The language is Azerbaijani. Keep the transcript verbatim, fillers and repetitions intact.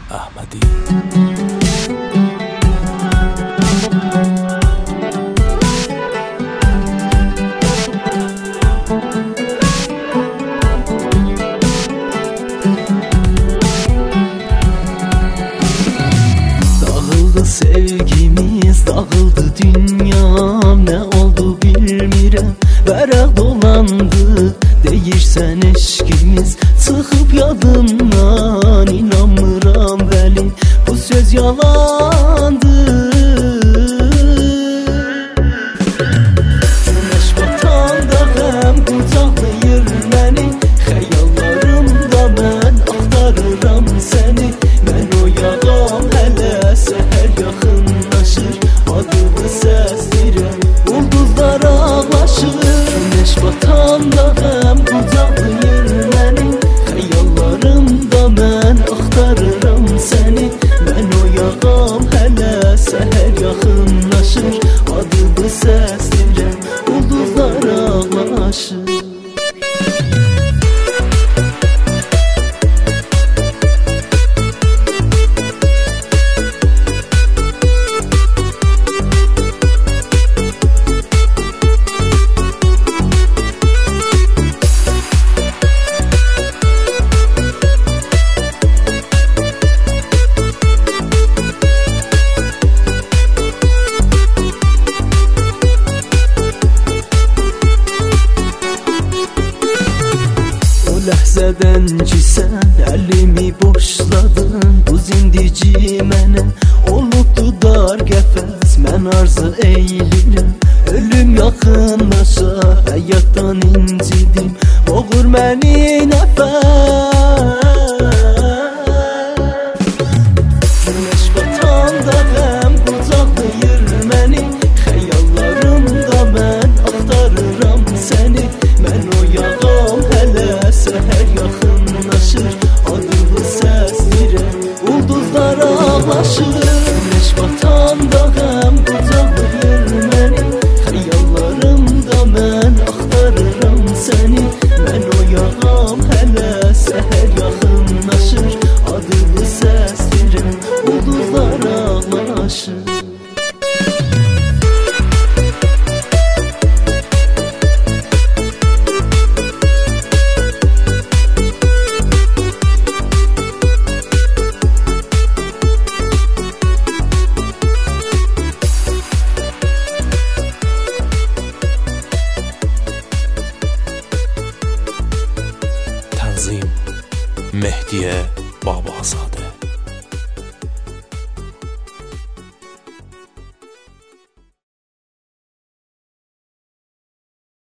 Ahmadi. Dağıldı sevgimiz, dağıldı dünyam, ne oldu bilmirəm, vərəq dolandı, deyirsən eşkimiz, çıxıb yadımdan, inanmıram vəli, bu söz yalandı. Güneş batanda qəm qucaqlayır məni, xəyallarımda mən axtarıram səni, mən oyağam hələ səhər yaxınlaşır, adımı səsləyirəm, ulduzlar ağlaşır. Güneş batanda qəm qucaqlayır məni, xəyallarımda mən axtarıram səni, mən oyağam hələ səhər yaxınlaşır, adımı səsləyirəm, ulduzlar ağlaşır. Ləhzədən ki sən əlimi boşladın, bu zindici mənə olubdu dar qəfəs, mən arzu eylirəm, ölüm yaxınlaşa, həyatdan incidim, boğur məni nəfəs. Güneş batanda qəm qucaqlayır məni, xəyallarımda mən axtarıram səni, mən oyağam hələ səhər yaxınlaşır, adımı səsləyirəm, ulduzlar ağlaşır. Güneş batanda qəm qucaqlayır məni, xəyallarımda mən axtarıram səni, mən oyağam hələ səhər yaxınlaşır, adımı səsləyirəm, ulduzlar ağlaşır. Tanzim Mehdiye Babazadə.